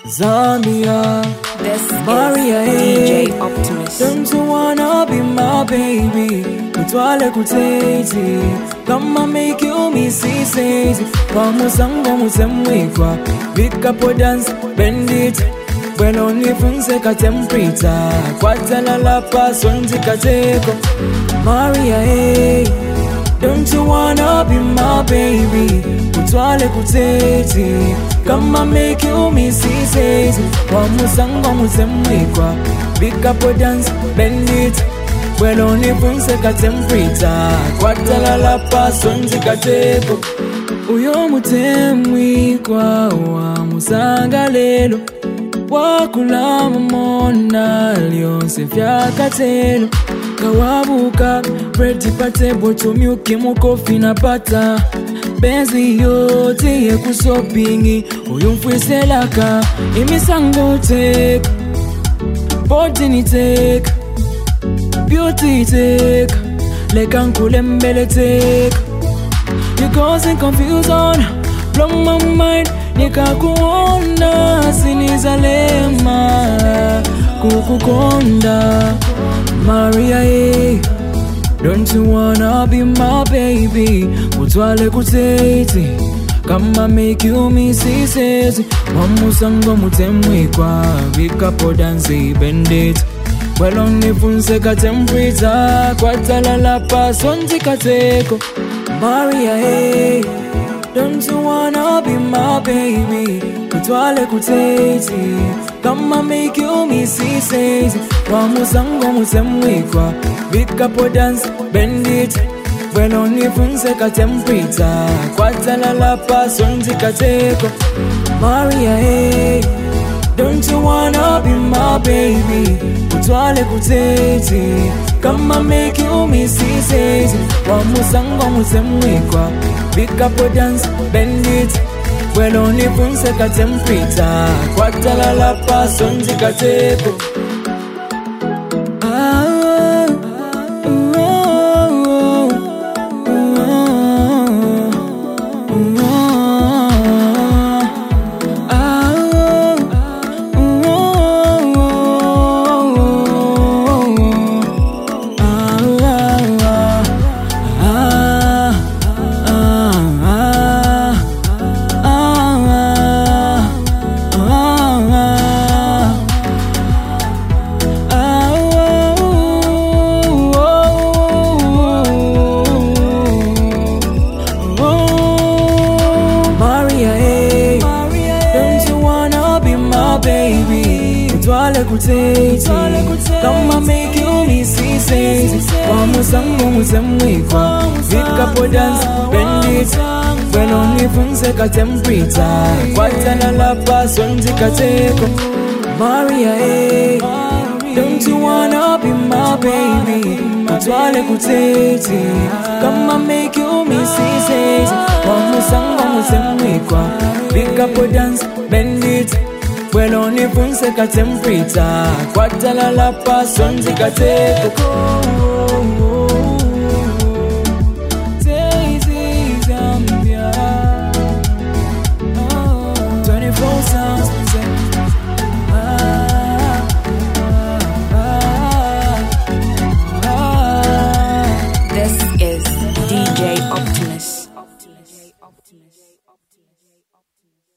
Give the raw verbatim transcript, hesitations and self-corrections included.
Zambia, This Maria, is D J Optimus. don't you wanna be my baby? Kutwale kutezi, kama make you me see says. Kwa musango musemwikwa, vika po dance, bend it. When only funse ka temperature, kwa talala pa sonzi kateko. Maria, hey, don't you wanna be my baby? Kutwale kutezi, kama make you me see says. Kwa musango musemwikwa, vika po dance, bend it. When only funse ka temperature, kwa talala pa sonzi kateko. Uyo mutemwikwa wa musangalelo, wakulama mona lyonse fyakatelo. Kawabuka preti pate boto myuki mukofi na pata. Benzi yote ye kusopingi uyu mfwiselaka. Imisango take, body ni take, beauty take, lekankule mbele take. You causing confusion, blow my mind. Nikakuona sinizalema kukukonda. Maria, hey, don't you wanna be my baby? Kutwale kuteti, kama make you me see says. Wamusango mutemwikwa, vika po dance bend it. Well only funse ka temperature, kwa talala pa sonzi kateko. Maria, hey, don't you wanna be my baby? Kutwale kuteti, kama make you me see says. Kwa musango musemwikwa, vika po dance, bend it. When only funse ka temperature, kwa talala pa sonzi kateko. Maria, hey, don't you wanna be my baby? Kutwale kuteti, kama make you me see says. Kwa musango musemwikwa, vika po dance, bend it. When only funse ka temperature, kwa talala pa sonzi kateko. Kutwale kuteti, kama make you me see says. Kwa musango musemwikwa, vika po dance, bend it. When only funse ka temperature, kwa talala pa sonzi kateko. Maria, hey, don't you wanna be my baby? Kutwale kuteti, kama make you me see says. Kwa musango musemwikwa, vika po dance, bend it. When only funse ka temperature, kwa talala pa sonzi kateko. Daisy Zambia, twenty-four sounds. Ah, ah, ah. This is D J Optimus.